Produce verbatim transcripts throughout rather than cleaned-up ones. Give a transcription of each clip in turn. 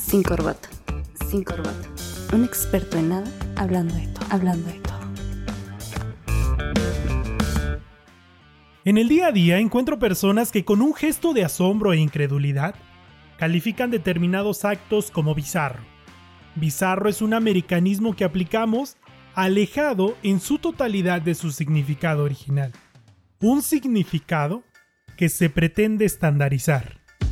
Sin corbata, sin corbata. Un experto en nada, hablando de todo, hablando de todo. En el día a día encuentro personas que con un gesto de asombro e incredulidad califican determinados actos como bizarro. Bizarro es un americanismo que aplicamos alejado en su totalidad de su significado original. Un significado que se pretende estandarizar.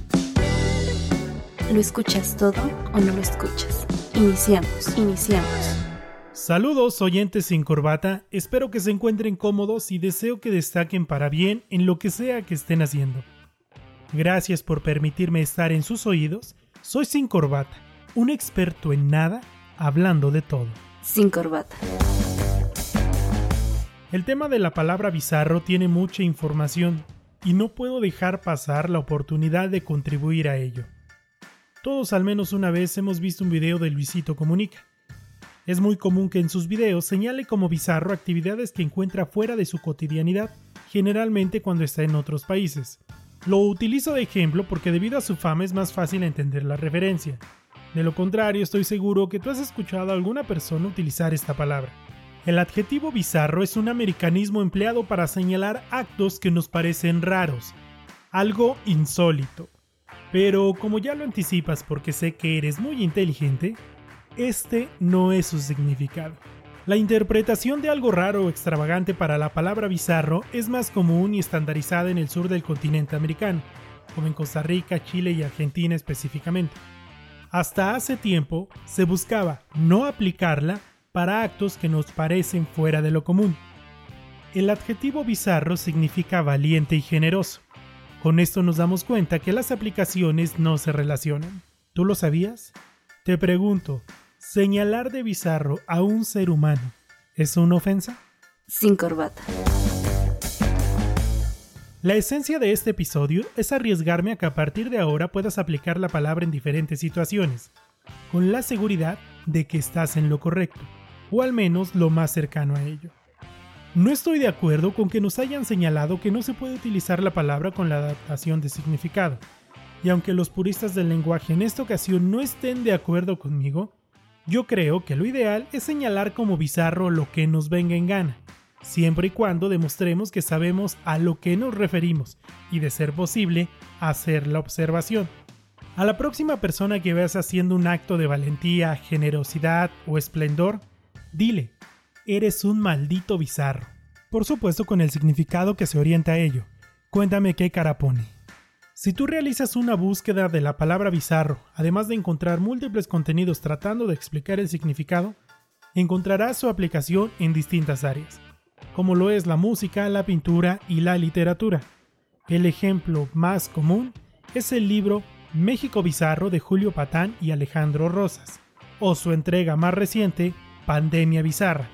¿Lo escuchas todo o no lo escuchas? Iniciamos, iniciamos. Saludos oyentes sin corbata, espero que se encuentren cómodos y deseo que destaquen para bien en lo que sea que estén haciendo. Gracias por permitirme estar en sus oídos, soy Sin Corbata, un experto en nada, hablando de todo. Sin corbata. El tema de la palabra bizarro tiene mucha información y no puedo dejar pasar la oportunidad de contribuir a ello. Todos al menos una vez hemos visto un video de Luisito Comunica. Es muy común que en sus videos señale como bizarro actividades que encuentra fuera de su cotidianidad, generalmente cuando está en otros países. Lo utilizo de ejemplo porque debido a su fama es más fácil entender la referencia. De lo contrario, estoy seguro que tú has escuchado a alguna persona utilizar esta palabra. El adjetivo bizarro es un americanismo empleado para señalar actos que nos parecen raros, algo insólito. Pero como ya lo anticipas porque sé que eres muy inteligente, este no es su significado. La interpretación de algo raro o extravagante para la palabra bizarro es más común y estandarizada en el sur del continente americano, como en Costa Rica, Chile y Argentina específicamente. Hasta hace tiempo se buscaba no aplicarla para actos que nos parecen fuera de lo común. El adjetivo bizarro significa valiente y generoso. Con esto nos damos cuenta que las aplicaciones no se relacionan. ¿Tú lo sabías? Te pregunto, ¿señalar de bizarro a un ser humano es una ofensa? Sin corbata. La esencia de este episodio es arriesgarme a que a partir de ahora puedas aplicar la palabra en diferentes situaciones, con la seguridad de que estás en lo correcto, o al menos lo más cercano a ello. No estoy de acuerdo con que nos hayan señalado que no se puede utilizar la palabra con la adaptación de significado, y aunque los puristas del lenguaje en esta ocasión no estén de acuerdo conmigo, yo creo que lo ideal es señalar como bizarro lo que nos venga en gana, siempre y cuando demostremos que sabemos a lo que nos referimos y, de ser posible, hacer la observación. A la próxima persona que veas haciendo un acto de valentía, generosidad o esplendor, dile: eres un maldito bizarro. Por supuesto con el significado que se orienta a ello. Cuéntame qué cara pone. Si tú realizas una búsqueda de la palabra bizarro, además de encontrar múltiples contenidos tratando de explicar el significado, encontrarás su aplicación en distintas áreas, como lo es la música, la pintura y la literatura. El ejemplo más común es el libro México Bizarro de Julio Patán y Alejandro Rosas, o su entrega más reciente, Pandemia Bizarra.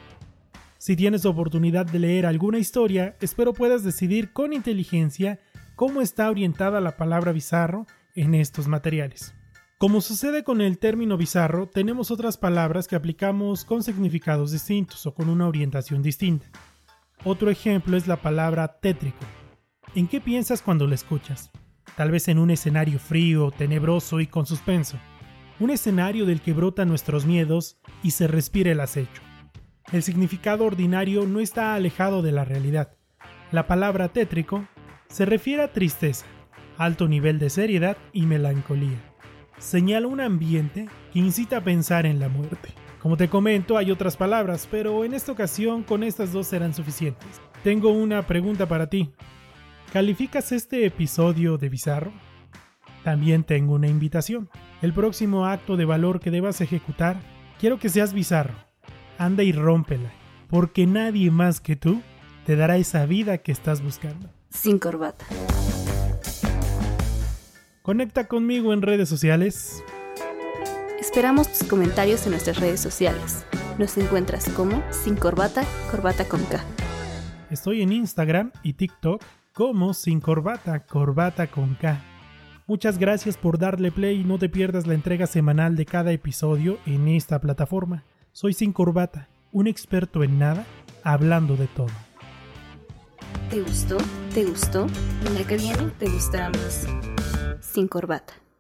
Si tienes oportunidad de leer alguna historia, espero puedas decidir con inteligencia cómo está orientada la palabra bizarro en estos materiales. Como sucede con el término bizarro, tenemos otras palabras que aplicamos con significados distintos o con una orientación distinta. Otro ejemplo es la palabra tétrico. ¿En qué piensas cuando la escuchas? Tal vez en un escenario frío, tenebroso y con suspenso. Un escenario del que brotan nuestros miedos y se respira el acecho. El significado ordinario no está alejado de la realidad. La palabra tétrico se refiere a tristeza, alto nivel de seriedad y melancolía. Señala un ambiente que incita a pensar en la muerte. Como te comento, hay otras palabras, pero en esta ocasión con estas dos serán suficientes. Tengo una pregunta para ti. ¿Calificas este episodio de bizarro? También tengo una invitación. El próximo acto de valor que debas ejecutar, quiero que seas bizarro. Anda y rómpela, porque nadie más que tú te dará esa vida que estás buscando. Sin corbata. Conecta conmigo en redes sociales. Esperamos tus comentarios en nuestras redes sociales. Nos encuentras como Sin Corbata, Corbata con K. Estoy en Instagram y TikTok como Sin Corbata, Corbata con K. Muchas gracias por darle play y no te pierdas la entrega semanal de cada episodio en esta plataforma. Soy Sin Corbata, un experto en nada, hablando de todo. ¿Te gustó? ¿Te gustó? En la que viene te gustará más. Sin corbata.